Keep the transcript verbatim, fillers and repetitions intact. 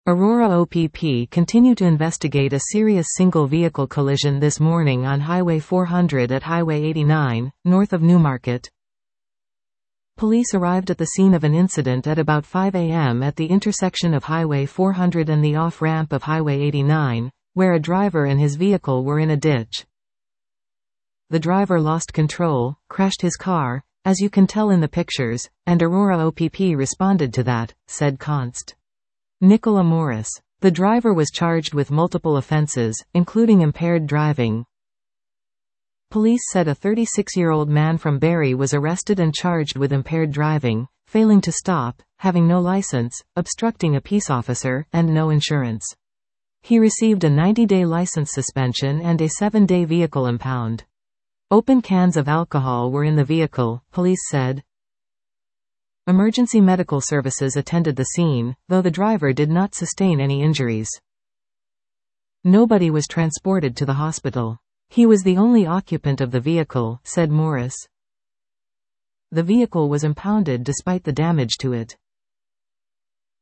Aurora O P P continue to investigate a serious single-vehicle collision this morning on Highway four hundred at Highway eighty-nine, north of Newmarket. Police arrived at the scene of an incident at about five A M at the intersection of Highway four hundred and the off-ramp of Highway eighty-nine, where a driver and his vehicle were in a ditch. The driver lost control, crashed his car, as you can tell in the pictures, and Aurora O P P responded to that, said Const. Nicola Morris. The driver was charged with multiple offenses, including impaired driving. Police said a thirty-six-year-old man from Barrie was arrested and charged with impaired driving, failing to stop, having no license, obstructing a peace officer, and no insurance. He received a ninety-day license suspension and a seven-day vehicle impound. Open cans of alcohol were in the vehicle, police said. Emergency medical services attended the scene, though the driver did not sustain any injuries. Nobody was transported to the hospital. He was the only occupant of the vehicle, said Morris. The vehicle was impounded despite the damage to it.